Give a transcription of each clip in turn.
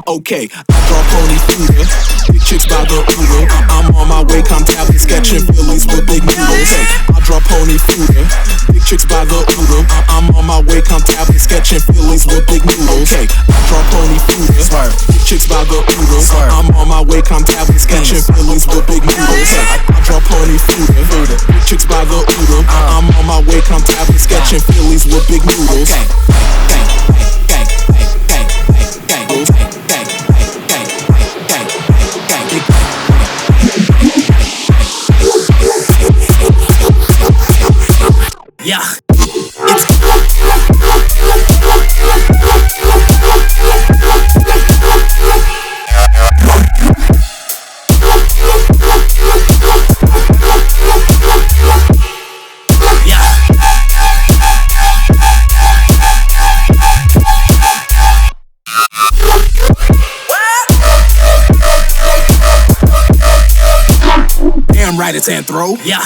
Okay, I draw pony feeder, big chicks by the oodle. I'm on my way, come tapping, sketching Phillies with big noodles. I draw pony feeder, big chicks by the oodle. I'm on my way, come tapping, sketching Phillies with big noodles. Okay, I draw pony feeder, big chicks by the oodle. I'm on my way, come tapping, sketching Phillies with big noodles. I draw pony feeder, big chicks by the oodle. I'm on my way, come tapping, sketching Phillies with big noodles. Yeah. Damn right, it's Anthro. Yeah.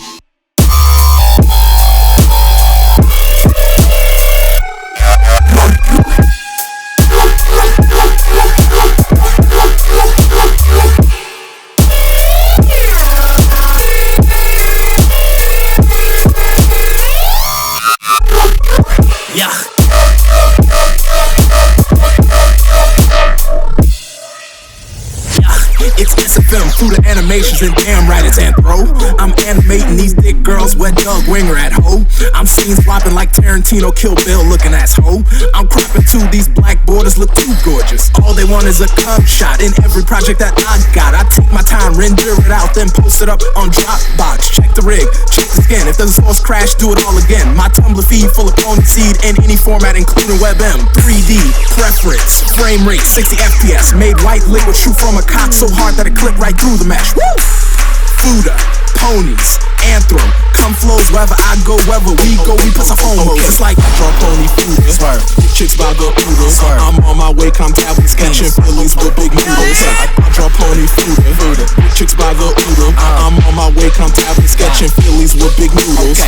It's SFM through the animations and damn right it's Anthro. I'm animating these thick girls, wet Doug Winger at hoe. I'm scenes flopping like Tarantino, Kill Bill looking ass hoe. I'm cropping too, these black borders look too gorgeous. All they want is a cum shot in every project that I got. I take my time, render it out, then post it up on Dropbox. Check the rig, check the skin. If there's a source crash, do it all again. My Tumblr feed full of pony seed in any format including WebM. 3D, preference, frame rate, 60 FPS. Made white liquid shoot from a cock so hard that it clipped right through the mesh. Woo! Fuda, ponies, Anthro, come flows wherever I go, wherever we go, we put some homos. It's like I draw pony Fuda, chicks by the oodle. I'm on my way, come tapping, sketching Phillies with big noodles. I draw pony Fuda, chicks by the oodle. I'm on my way, come tapping, sketching Phillies with big noodles.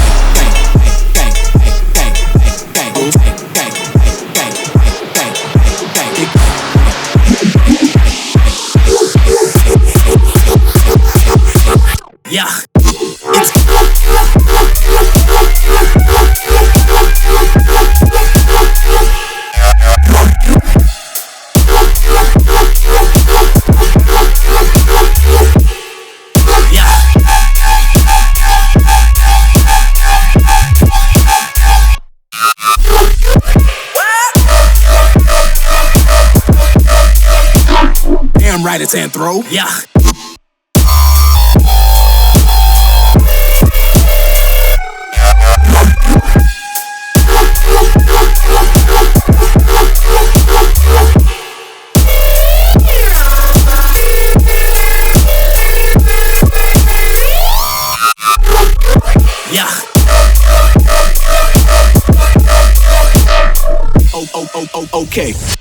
Yeah. Damn right, it's Anthro. Yeah. Okay.